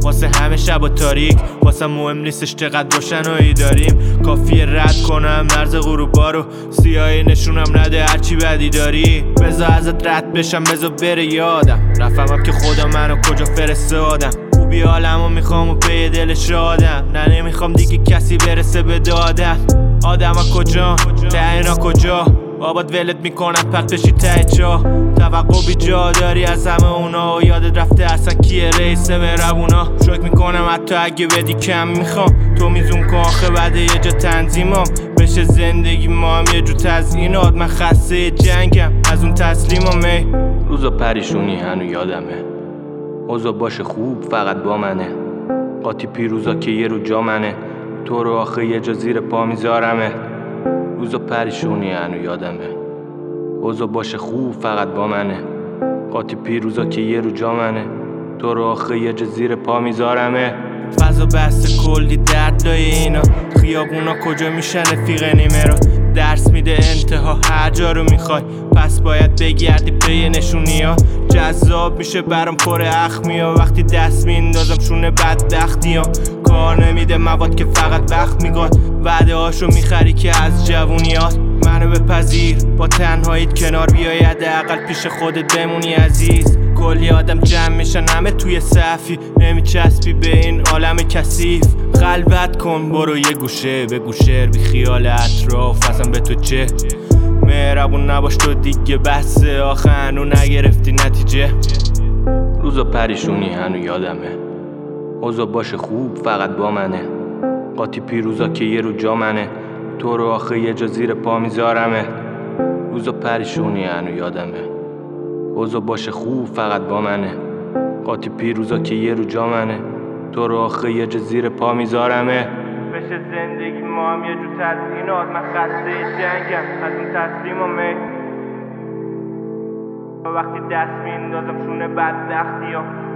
واسه همه شب و تاریک، واسه مهم نیستش چقدر روشنایی داریم. کافیه رد کنم مرز غروبا رو، سیاهی نشونم نده هرچی بدی داری. بذار ازت رد بشم، بذار بره یادم، رفمم که خدا منو کجا فرستادم. خوبی عالمو میخوام و پی دلش رادم، نه نمیخوام دیگه کسی برسه به دادم. آدم ها کجا؟ ته اینا کجا؟ آباد ولت میکنن پخت بشی ته چا. توقع بی جا داری از همه اونا و یادت رفته اصلا کیه رئیس مهربونا. شکر میکنم حتی اگه بدی کم میخوام، تو میزون کن آخه بعد یه جا تنظیمم بشه زندگی ما هم یه جو تزیینات. من خسته جنگم از اون تسلیمم. روزا پریشونی هنو یادمه، اوضاع باشه خوب فقط با منه. قاطی پیروزا که یه رو جا منه، تو رو آخه یه جا زیر پا میذارمه. روزا پریشونی هنو یادمه، اوضاع باشه خوب فقط با منه. قاطی پیروزا که یه رو جا منه، تو رو آخه یه جا زیر پا میذارمه. فضا بسته کلی درد دای اینا، خیابونا کجا میشن رفیق نیمه رو. درس میده انتها هر جا رو میخوای، پس باید بگردی پی نشونی ها. جذاب میشه برام پر اخمی ها، وقتی دست میندازم شونه بدبختی ها. کار نمیده مواد که فقط وقت میگاد، وعده هاشو میخری که از جوونیات. منو بپذیر با تنهاییت کنار بیای، حداقل پیش خودت بمونی عزیز. کلی آدم جمع میشن همه توی صفی، نمیچسبی به این عالم کثیف. خلوت کن برو یه گوشه بگو شعر، بی خیال اطراف اصلا به تو چه. مهربون نباش تو دیگه بحثه، آخه هنو نگرفتی نتیجه. روزا پریشونی هنو یادمه، اوضاع باشه خوب فقط با منه. قاطی پیروزا که یه رو جا منه، تو رو آخه یه جا زیر پا میذارمه. روزا پریشونی هنو یادمه، اوضاع باشه خوب فقط با منه. قاطی پیروزا که یه رو جا منه، تو رو آخه یه جا زیر پا میذارمه. بشه زندگی ما هم یه جو تزیینات، من خسته جنگم از اون تسلیمم. وقتی دست میندازم شونه بدبختی ها،